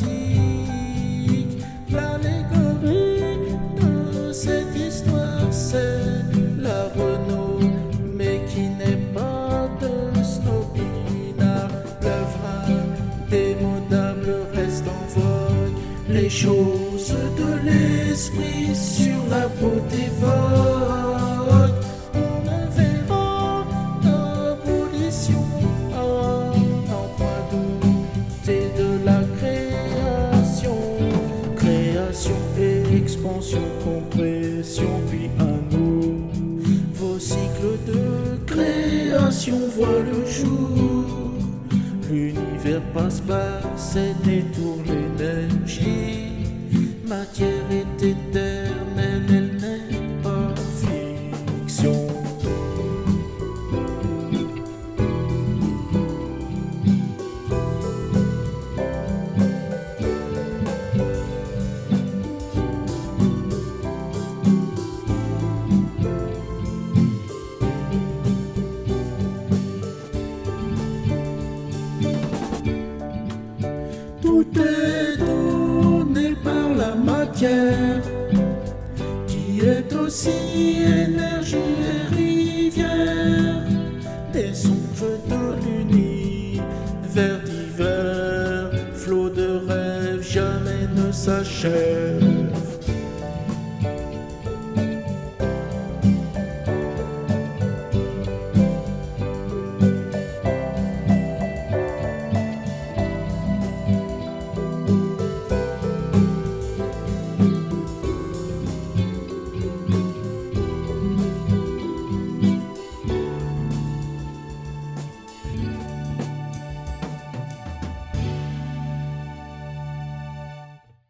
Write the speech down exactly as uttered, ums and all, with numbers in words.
L'allégorie de cette histoire, c'est la renommée qui n'est pas de snobinard. L'œuvre indémodable reste en vogue. Les choses de l'esprit sur la beauté vogue. On ne verra d'abolition à n'en point douter de la création. Création et expansion, compression, puis un nouveau cycle de création voit le jour. L'univers passe par ses détours, l'énergie. Matière est éternelle, elle n'est pas fiction. Tout est donné par la matière, qui est aussi énergie et rivière, des songes de l'univers divers, flot de rêves jamais ne s'achève.